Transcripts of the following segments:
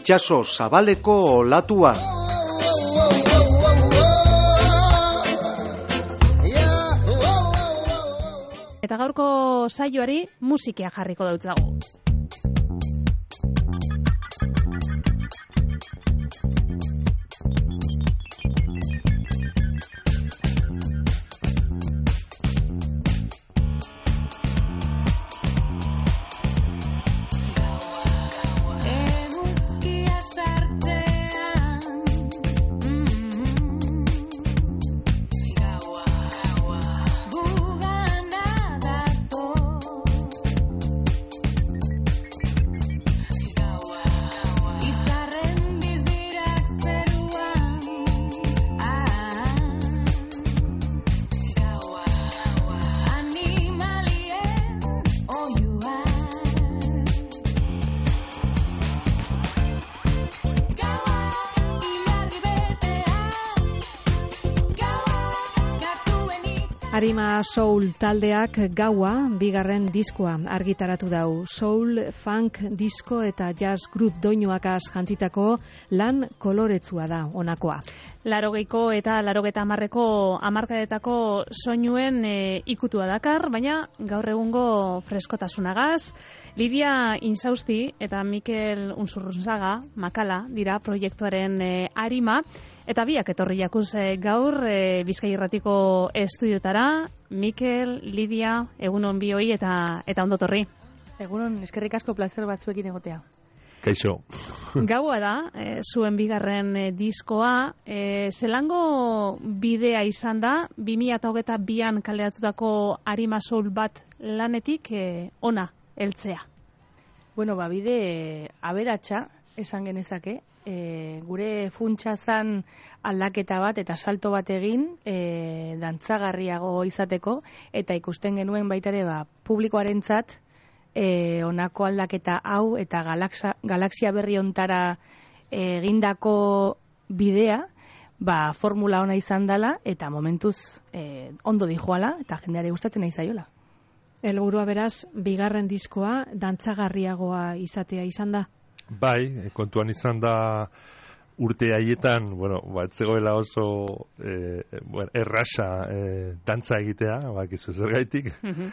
itsaso zabaleko olatua. Eta gaurko saioari musikia jarriko dautzago. Arima Soul taldeak Gaua bigarren diskoa argitaratu dau. Soul, funk, disco eta jazz group doinuakaz jantzitako lan koloretsua da honakoa. 80ko eta 80ko hamarkadetako soinuen ikutua dakar, baina gaur egungo freskotasunagaz. Lidia Insausti eta Mikel Unzurrunzaga Makala dira proiektuaren arima. Eta biak etorri jakuz gaur Bizkai Irratiko estudiotara. Mikel, Lidia, egunon bioi eta ondo torri. Egunon, eskerrik asko plazer batzuekin egotea. Kaixo. Gaua da, zuen bigarren diskoa. Zelango bidea izan da, 2022an kaleratutako Arima Soul bat lanetik ona heltzea? Bueno, bide aberatsa esan genezake. Gure funtsa zan aldaketa bat eta salto bat egin dantzagarriago izateko, eta ikusten genuen baita ere publikoarentzat honako aldaketa hau eta galaxia berri hontara egindako bidea formula ona izan dela eta momentuz ondo dijoala eta jendeari gustatzen nahi zaiola. Helburua beraz, bigarren diskoa dantzagarriagoa izatea izan da? Bai, kontuan izan da urte haietan, ez zegoela oso errasa dantza egitea, bakizu zergaitik.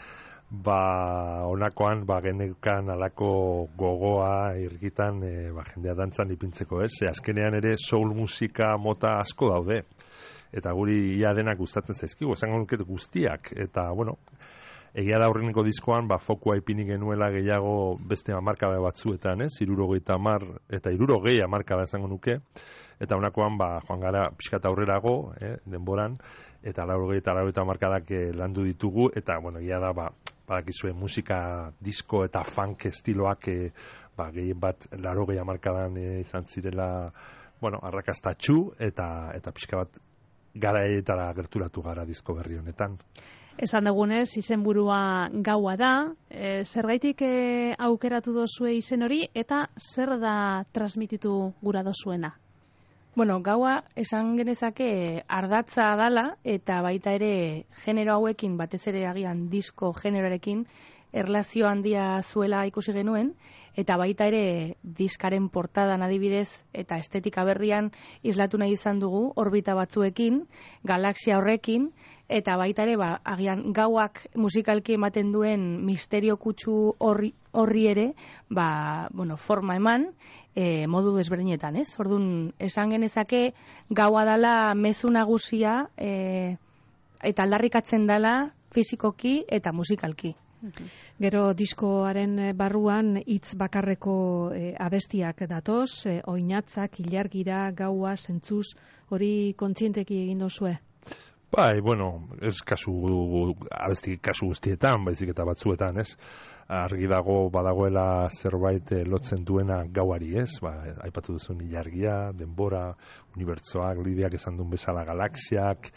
Honakoan genekan alako gogoa irgitan jendea dantzan ipintzeko, ez? Azkenean ere soul musika mota asko daude. Eta guri ia denak gustatzen zaizkigu, esango nuke guztiak. Eta, egia da aurreneko diskoan, fokua ipini genuela gehiago beste hamarkada batzuetan, 70 eta 60 hamarkada esango nuke. Eta honakoan, joan gara pixkat aurrerago, denboran, eta 80 eta 90 hamarkadak landu ditugu, eta, egia da, badakizue musika, disko eta funk estiloak, gehien bat 80 hamarkadan izan zirela, arrakastatxu, eta pixka bat garaetara gerturatu gara disko berri honetan. Esan dugunez, izenburua Gaua da. Zergaitik aukeratu dozue izen hori eta zer da transmititu gura dozuena? Gaua esan genezake ardatza dala eta baita ere genero hauekin, batez ere agian disko generoarekin, erlazio handia zuela ikusi genuen, eta baita ere diskaren portadan adibidez eta estetika berrian islatu nahi izan dugu orbita batzuekin, galaxia horrekin, eta baita ere agian Gauak musikalki ematen duen misterio kutsu horri ere forma eman modu desberdinetan, ez? Orduan, esan genezake Gaua dala mezu nagusia eta aldarrikatzen dala fisikoki eta musikalki. Gero diskoaren barruan hitz bakarreko abestiak datoz, oinatzak, ilargira, gaua, zentzuz, hori kontzienteki egin dozue? Bai, ez abesti kasu guztietan, baizik eta batzuetan, ez? Argi dago badagoela zerbait lotzen duena gauari, ez? Aipatu duzun ilargia, denbora, unibertsoak, Lidiak esan duen bezala galaxiak.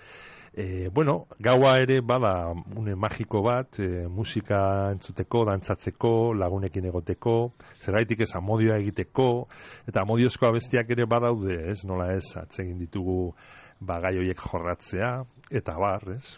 Gaua ere bada une magiko bat, musika entzuteko, dantzatzeko, lagunekin egoteko, zergaitik ez amodioa egiteko, eta amodiozko abestiak ere badaude, ez? Nola ez, atsegin ditugu gai horiek jorratzea, eta ez?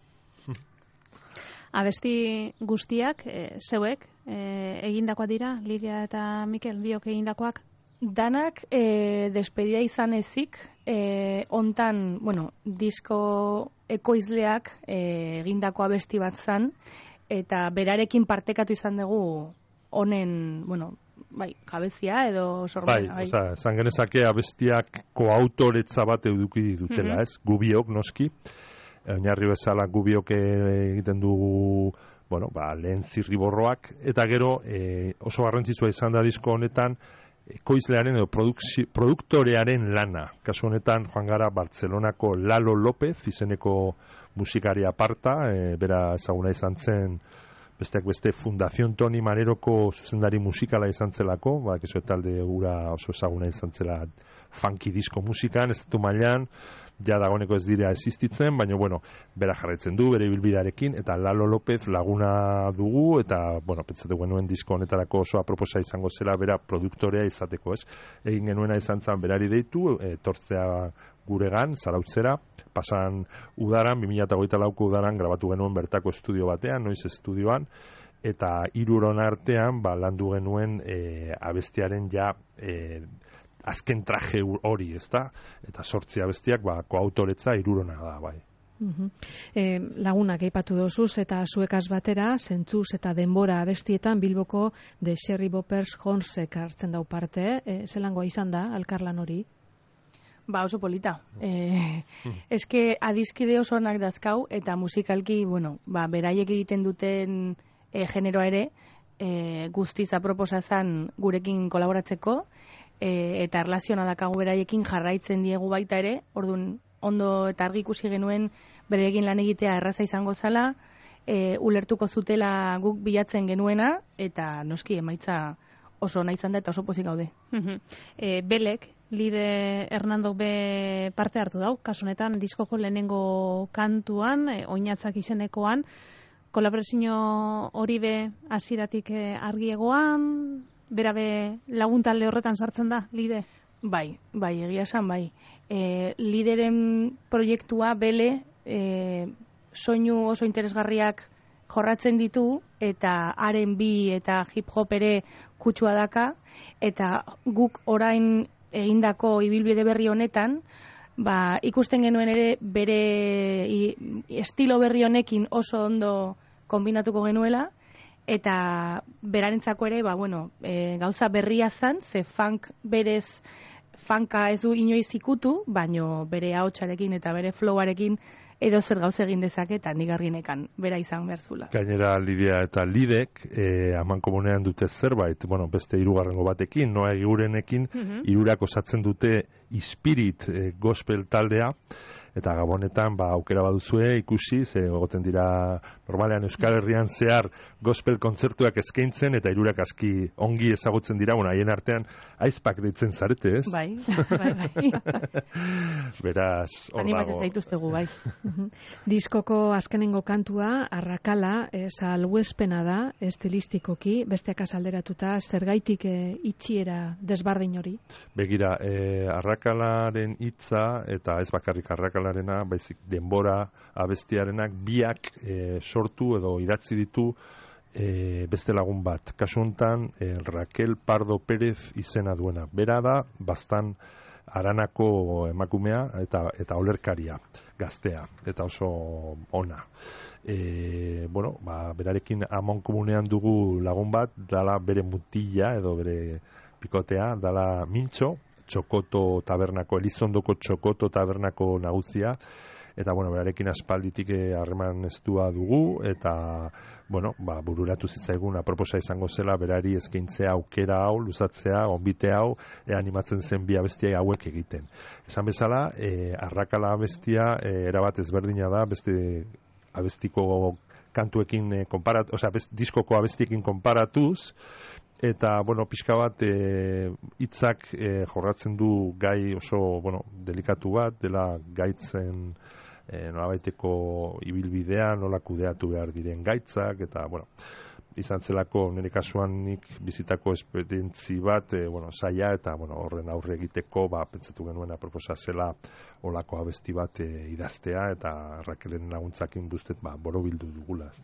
Abesti guztiak, zeuek, egindakoak dira, Lidia eta Mikel, biok egindakoak? Danak despedia izan ezik, ontan, disko ekoizleak egindako abesti bat zan, eta berarekin partekatu izan dugu honen, jabezia edo sormen. Bai, esan genezake abestiak koautoretza bat eduki dutela, ez? Gubiok, noski. Oinarri bezala gubiok egiten dugu, lehen zirriborroak, eta gero oso garrantzitsua izan da disko honetan, ekoizlearen edo produktorearen lana. Kasu honetan joan gara Bartzelonako Lalo López izeneko musikari aparta, bera ezaguna izan zen besteak beste Fundación Toni Maneroko zuzendari musikala izan zelako, badakizu talde ura oso ezaguna izan zela funky disko musikan, estatu mailan, ja dagoeneko ez dira existitzen, baina bera jarraitzen du, bere ibilbidearekin, eta Lalo López laguna dugu, eta pentsatu genuen disko honetarako oso aproposa izango zela bera produktorea izateko, ez? Egin genuena izan zen berari deitu, etortzea guregan, Zarautzera, pasan udaran, 2024ko udaran grabatu genuen bertako estudio batean, noiz estudioan, eta hiruron artean landu genuen abestiaren azken traje hori, ezta? Eta 8 abestiak koautoretza hirurona da, bai. Lagunak aipatu dozuz eta zuekaz batera, zentzuz eta denbora abestietan Bilboko de Sherry Boppers Hornsek hartzen dau parte, zelangoa izan da, alkarlan hori? Oso polita. Eske adiskide oso onak dazkau, eta musikalki, beraiek egiten duten generoa ere, guztiz aproposa zan gurekin kolaboratzeko, eta erlaziona dakagu beraiekin jarraitzen diegu baita ere, orduan ondo eta argi ikusi genuen beraiekin lan egitea erraza izango zala, ulertuko zutela guk bilatzen genuena, eta noski emaitza oso ona izan da eta oso pozik gaude. Belek, Lide Hernando be parte hartu dau, kasunetan diskoko lehenengo kantuan, oinatzak izenekoan, kolaborazio hori be hasieratik argiegoan, berabe laguntalde horretan sartzen da, Lide? Bai, egia esan, bai. Lideren proiektua Bele soinu oso interesgarriak jorratzen ditu, eta R&B eta hip-hop ere kutsua daka, eta guk orain egindako ibilbide berri honetan, ikusten genuen ere bere estilo berri honekin oso ondo kombinatuko genuela, eta berarentzako ere, gauza berria zan, ze funk berez, funka ez du inoiz ikutu, baino bere ahotsarekin eta bere flowarekin edo zer gauza egin dezake, eta nik arginekan bera izan berzula. Gainera Lidia eta Lidek amankomunean dute zerbait, beste hirugarrengo batekin, Noa Egurenekin, hirurak osatzen dute Spirit gospel taldea, eta gabonetan aukera baduzue ikusi, ze egoten dira normalean Euskal Herrian zehar gospel kontzertuak eskaintzen, eta hirurak aski ongi ezagutzen dira, haien artean aizpak deitzen zarete, ez? Bai. Beraz, hor dago. Animatzen zaituztegu, bai. Diskoko azkenengo kantua, Arrakala, salbuespena da, estilistikoki, besteak azalderatuta, zergaitik itxiera desbardin hori? Begira, Arrakalaren hitza, eta ez bakarrik Arrakalarena, baizik denbora abestiarenak biak sortu edo idatzi ditu beste lagun bat. Kasu honetan, Raquel Pardo Pérez izena duena. Bera da, bastan Aranako emakumea eta olerkaria, gaztea, eta oso ona. Berarekin amankomunean dugu lagun bat, dala bere mutila edo bere pikotea, dala Mintxo, Txokoto tabernako, Elizondoko Txokoto tabernako nagusia, eta berarekin aspalditik harreman estua dugu, eta bururatu zitzaigun aproposa izango zela berari eskaintzea aukera hau, luzatzea, onbite hau, animatzen zen bi abestia hauek egiten. Esan bezala, Arrakala abestia erabat ezberdina da, beste abestiko kantuekin diskoko abestiekin konparatuz, eta, pixka bat, hitzak jorratzen du gai oso, delikatu bat, dela gaitzen nolabaiteko ibilbidea, nola kudeatu behar diren gaitzak, eta, izan zelako nire kasuan nik bizitako esperientzi bat, saia, eta, horren aurre egiteko, pentsatu genuen aproposa zela olako abesti bat idaztea, eta Raquelen laguntzakin bustet, borobildu dugula, ezta?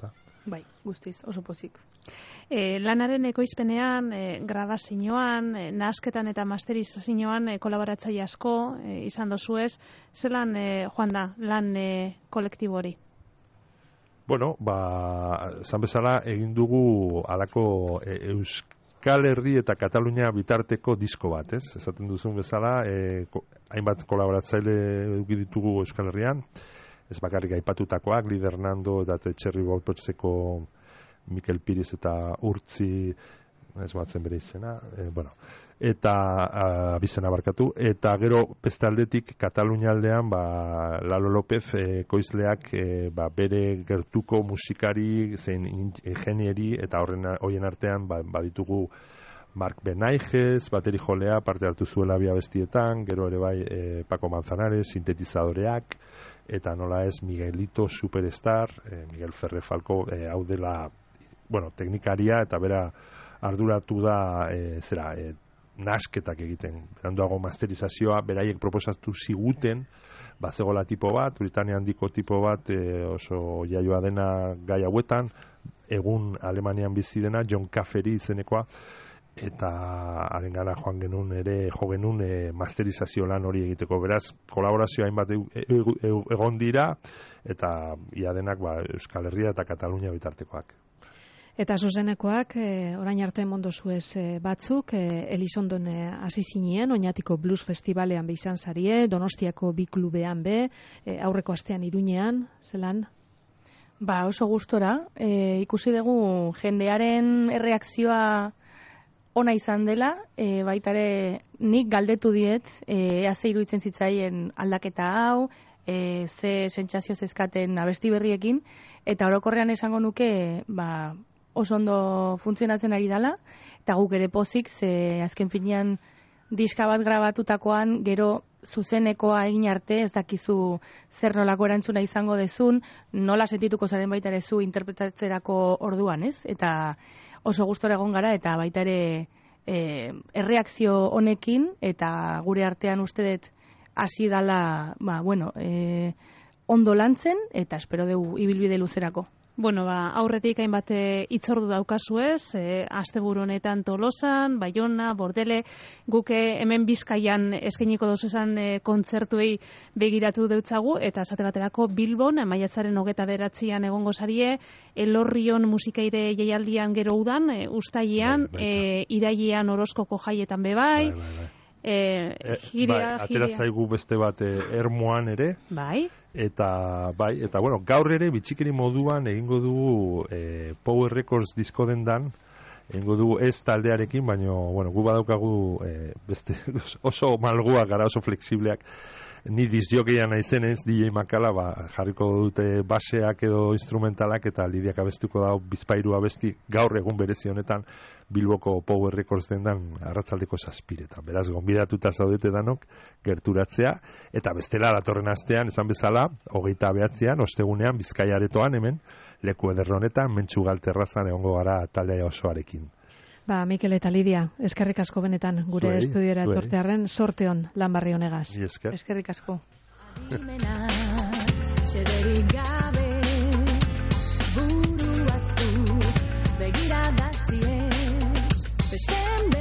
Bai, guztiz, oso pozik. Lanaren ekoizpenean, grabazioan, nahasketan eta masterizazioan kolaboratzaile asko izan dozuez, zelan joan da lan kolektibo hori? Bueno, esan bezala egin dugu halako Euskal Herri eta Katalunia bitarteko disko bat, ez? Esaten duzun bezala, hainbat kolaboratzaile eduki ditugu Euskal Herrian, ez bakarrik aipatutakoak, Lider Hernando eta Txerri Bolpotzeko Mikel Piriz eta Urtzi, ez batzen bere izena, eta abizena barkatu, eta gero beste aldetik Katalunia aldean, Lalo López ekoizleak bere gertuko musikari, zein ingenieri, eta horien artean baditugu Mark Benaiges, bateri jolea, parte hartu zuela bi abestietan, gero ere bai Paco Manzanares, sintetizadoreak, eta nola ez Miguelito Superstar, Miguel Ferre Falco, hau dela, teknikaria, eta bera arduratu da, nasketak egiten, beranduago masterizazioa, beraiek proposatu ziguten, bazegola tipo bat, Britania handiko tipo bat, oso jaioa dena gai hauetan, egun Alemanian bizi dena, John Caffery izenekoa, eta haren gara jo genuen masterizazio lan hori egiteko. Beraz, kolaborazioa hainbat egon dira, eta ia denak Euskal Herria eta Katalunia bitartekoak. Eta zuzenekoak, orain arte mondo zuez batzuk, Elizondon hasi zinien, Oñatiko Blues Festivalean be izan zarie, Donostiako bi klubean be, aurreko astean Iruñean, zelan? Oso gustora, ikusi dugu jendearen erreakzioa ona izan dela, baitare nik galdetu diet, ze iruditzen zitzaien aldaketa hau, ze sentsazio zezkaten abesti berriekin, eta orokorrean esango nuke, oso ondo funtzionatzen ari dela, eta guk ere pozik, ze azken finean diska bat grabatutakoan, gero zuzenekoa egin arte, ez dakizu zer nolako erantzuna izango dezun, nola sentituko zaren baita ere zu interpretatzerako orduan, ez? Eta oso gustora egon gara, eta baita ere erreakzio honekin, eta gure artean uste dut hasi dala, ondo lantzen, eta espero dugu ibilbide luzerako. Aurretik hainbat hitzordu daukazu ez, asteburu honetan Tolosan, Baiona, Bordele, guk hemen Bizkaian eskainiko dozu esan kontzertuei begiratu deutzagu, eta esate baterako Bilbon, maiatzaren 29an egongo zarie, Elorrion musikaire jaialdian gero udan, uztailean, irailean Orozkoko jaietan bebai, atera zaigu beste bat Ermuan ere, eta gaur ere bitxikeri moduan egingo dugu Power Records disko dendan, egingo dugu ez taldearekin, baina gu badaukagu beste oso malguak gara, oso fleksibleak, ni disjokea naizenez, DJ Makala, jarriko dute baseak edo instrumentalak, eta Lidiak abestuko dago bizpairu abesti gaur egun berezi honetan Bilboko Power Records dendan arratsaldeko 7:00. Beraz, gonbidatuta zaudete danok gerturatzea, eta bestela datorren astean, esan bezala, 29an, ostegunean, Bizkaia aretoan hemen, leku eder honetan, Mentxugal terrazan egongo gara taldea osoarekin. Mikel eta Lidia, eskerrik asko benetan gure estudiora etortearren, sorte on lan barri honegaz. Eskerrik asko. Xederik gabe buruaztu begiradaziez bestem